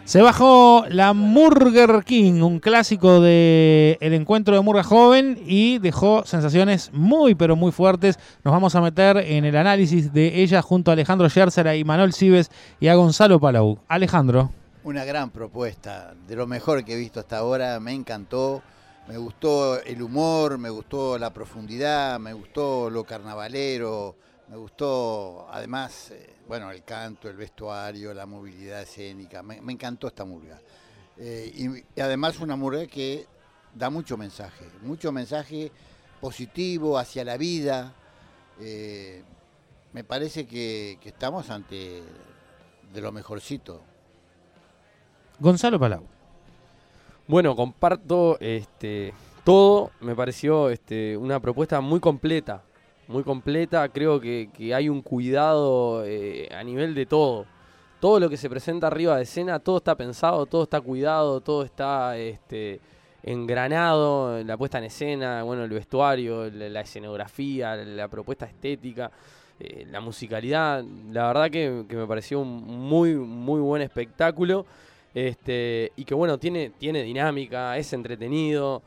Se bajó la Murger King, un clásico del encuentro de Murga Joven, y dejó sensaciones muy pero muy fuertes. Nos vamos a meter en el análisis de ella junto a Alejandro Scherzer, y Manuel Cibes y a Gonzalo Palau. Alejandro. Una gran propuesta, de lo mejor que he visto hasta ahora, me encantó. Me gustó el humor, me gustó la profundidad, me gustó lo carnavalero, me gustó además, el canto, el vestuario, la movilidad escénica. Me encantó esta murga. Y además una murga que da mucho mensaje positivo hacia la vida. Me parece que estamos ante de lo mejorcito. Gonzalo Palau. Bueno, comparto todo. Me pareció una propuesta muy completa. Creo que hay un cuidado a nivel de todo. Todo lo que se presenta arriba de escena, todo está pensado, todo está cuidado, todo está engranado. La puesta en escena, el vestuario, la escenografía, la propuesta estética, la musicalidad. La verdad que me pareció un muy, muy buen espectáculo. Y que tiene dinámica, es entretenido,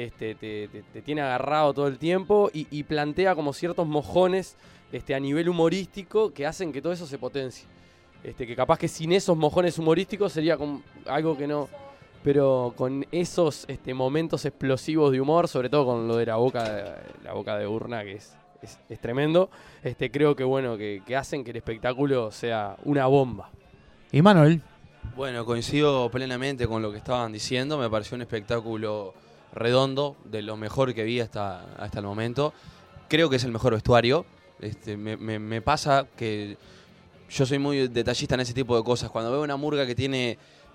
te tiene agarrado todo el tiempo y plantea como ciertos mojones a nivel humorístico que hacen que todo eso se potencie. Que capaz que sin esos mojones humorísticos sería como algo que no, pero con esos momentos explosivos de humor, sobre todo con lo de la boca de urna, que es tremendo, creo que hacen que el espectáculo sea una bomba. ¿Y Manuel? Bueno, coincido plenamente con lo que estaban diciendo. Me pareció un espectáculo redondo, de lo mejor que vi hasta el momento. Creo que es el mejor vestuario. Me pasa que yo soy muy detallista en ese tipo de cosas. Cuando veo una murga que tiene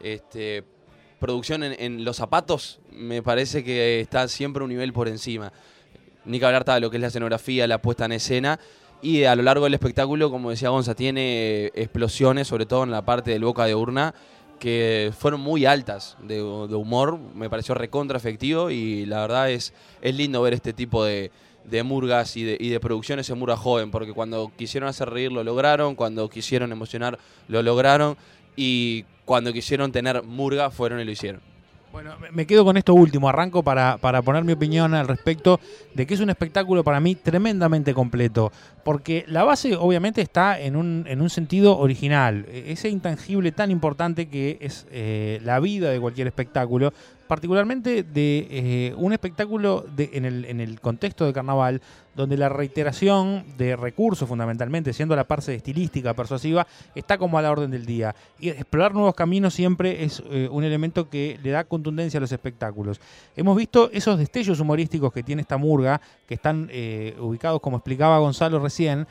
producción en los zapatos, me parece que está siempre un nivel por encima. Ni que hablar de lo que es la escenografía, la puesta en escena. Y a lo largo del espectáculo, como decía Gonza, tiene explosiones, sobre todo en la parte del boca de urna, que fueron muy altas de humor. Me pareció recontra efectivo y la verdad es lindo ver este tipo de murgas y de producciones en Murga Joven, porque cuando quisieron hacer reír lo lograron, cuando quisieron emocionar lo lograron, y cuando quisieron tener murga fueron y lo hicieron. Bueno, me quedo con esto último, arranco para poner mi opinión al respecto de que es un espectáculo para mí tremendamente completo, porque la base obviamente está en un sentido original, ese intangible tan importante que es la vida de cualquier espectáculo, particularmente de un espectáculo en el contexto de carnaval, donde la reiteración de recursos, fundamentalmente, siendo la parte estilística, persuasiva, está como a la orden del día. Y explorar nuevos caminos siempre es un elemento que le da contundencia a los espectáculos. Hemos visto esos destellos humorísticos que tiene esta murga, que están ubicados, como explicaba Gonzalo recién,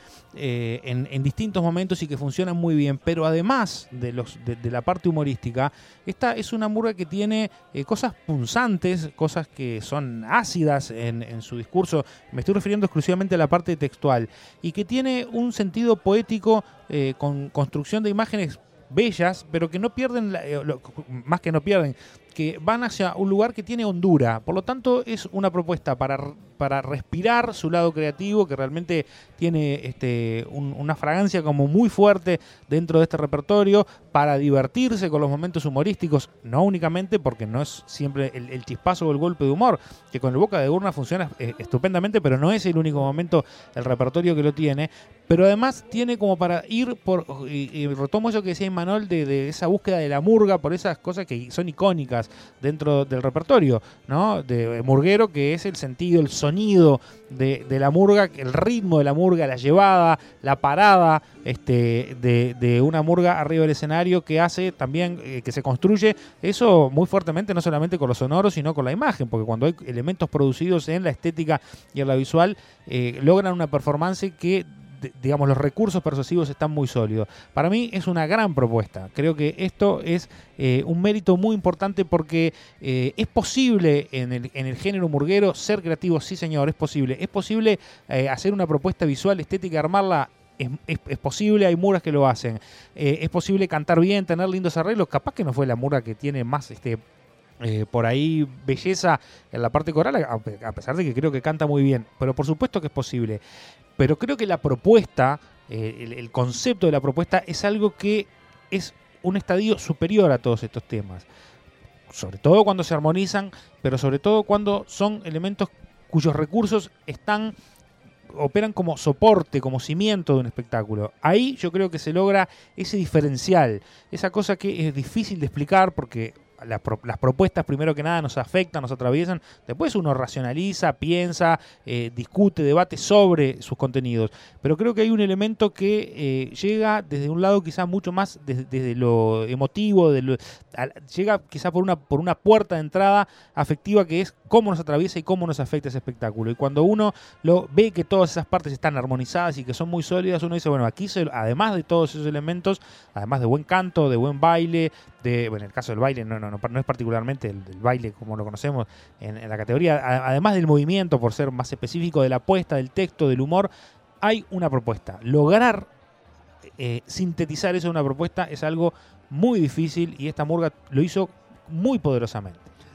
en distintos momentos y que funcionan muy bien. Pero además de la parte humorística, esta es una murga que tiene cosas punzantes, cosas que son ácidas en su discurso. Me estoy refiriendo exclusivamente a la parte textual, y que tiene un sentido poético con construcción de imágenes bellas, pero que no pierden, más que no pierden, que van hacia un lugar que tiene hondura. Por lo tanto, es una propuesta para respirar su lado creativo, que realmente tiene una fragancia como muy fuerte dentro de este repertorio, para divertirse con los momentos humorísticos, no únicamente porque no es siempre el chispazo o el golpe de humor, que con el boca de urna funciona estupendamente, pero no es el único momento el repertorio que lo tiene. Pero además tiene como para ir por, y retomo eso que decía Imanol, de esa búsqueda de la murga, por esas cosas que son icónicas dentro del repertorio, ¿no? De murguero, que es el sentido, el sonido de la murga, el ritmo de la murga, la llevada, la parada de una murga arriba del escenario, que hace también que se construye eso muy fuertemente, no solamente con lo sonoro, sino con la imagen, porque cuando hay elementos producidos en la estética y en la visual, logran una performance que, digamos, los recursos persuasivos están muy sólidos. Para mí es una gran propuesta. Creo que esto es un mérito muy importante, porque es posible en el género murguero ser creativo, sí señor, es posible. Es posible hacer una propuesta visual, estética, armarla. Es posible, hay murgas que lo hacen. Es posible cantar bien, tener lindos arreglos. Capaz que no fue la murga que tiene más por ahí belleza en la parte coral, a pesar de que creo que canta muy bien. Pero por supuesto que es posible. Pero creo que la propuesta, el concepto de la propuesta es algo que es un estadio superior a todos estos temas. Sobre todo cuando se armonizan, pero sobre todo cuando son elementos cuyos recursos operan como soporte, como cimiento de un espectáculo. Ahí yo creo que se logra ese diferencial, esa cosa que es difícil de explicar porque las propuestas primero que nada nos afectan, nos atraviesan, después uno racionaliza, piensa, discute, debate sobre sus contenidos, pero creo que hay un elemento que llega desde un lado quizá mucho más desde lo emotivo, llega quizá por una puerta de entrada afectiva que es cómo nos atraviesa y cómo nos afecta ese espectáculo, y cuando uno lo ve que todas esas partes están armonizadas y que son muy sólidas, uno dice, bueno, aquí además de todos esos elementos, además de buen canto, de buen baile, bueno, en el caso del baile no es particularmente el baile como lo conocemos en la categoría, además del movimiento, por ser más específico, de la apuesta, del texto, del humor, hay una propuesta. Lograr sintetizar eso en una propuesta es algo muy difícil y esta murga lo hizo muy poderosamente.